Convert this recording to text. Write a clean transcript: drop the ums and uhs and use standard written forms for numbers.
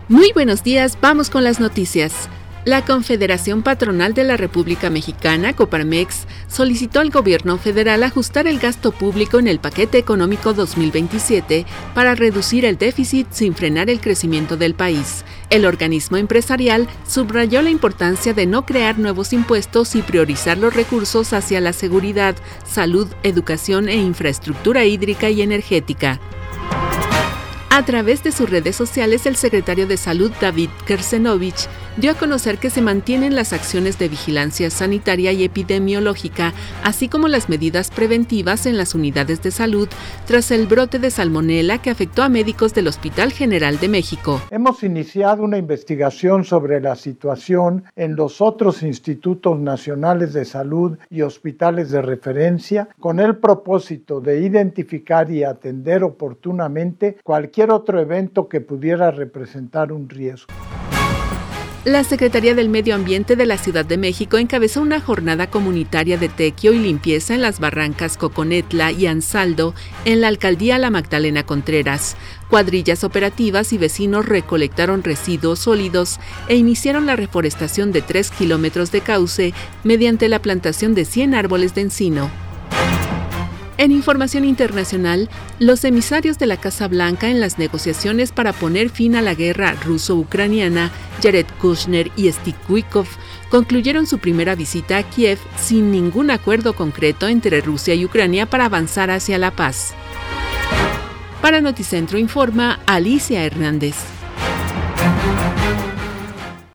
Muy buenos días, vamos con las noticias. La Confederación Patronal de la República Mexicana, Coparmex, solicitó al gobierno federal ajustar el gasto público en el paquete económico 2027 para reducir el déficit sin frenar el crecimiento del país. El organismo empresarial subrayó la importancia de no crear nuevos impuestos y priorizar los recursos hacia la seguridad, salud, educación e infraestructura hídrica y energética. A través de sus redes sociales, el secretario de Salud, David Kersenovich, dio a conocer que se mantienen las acciones de vigilancia sanitaria y epidemiológica, así como las medidas preventivas en las unidades de salud tras el brote de salmonela que afectó a médicos del Hospital General de México. Hemos iniciado una investigación sobre la situación en los otros institutos nacionales de salud y hospitales de referencia con el propósito de identificar y atender oportunamente cualquier otro evento que pudiera representar un riesgo. La Secretaría del Medio Ambiente de la Ciudad de México encabezó una jornada comunitaria de tequio y limpieza en las barrancas Coconetla y Ansaldo en la alcaldía La Magdalena Contreras. Cuadrillas operativas y vecinos recolectaron residuos sólidos e iniciaron la reforestación de 3 kilómetros de cauce mediante la plantación de 100 árboles de encino. En información internacional, los emisarios de la Casa Blanca en las negociaciones para poner fin a la guerra ruso-ucraniana, Jared Kushner y Steve Witkoff, concluyeron su primera visita a Kiev sin ningún acuerdo concreto entre Rusia y Ucrania para avanzar hacia la paz. Para Noticentro informa Alicia Hernández.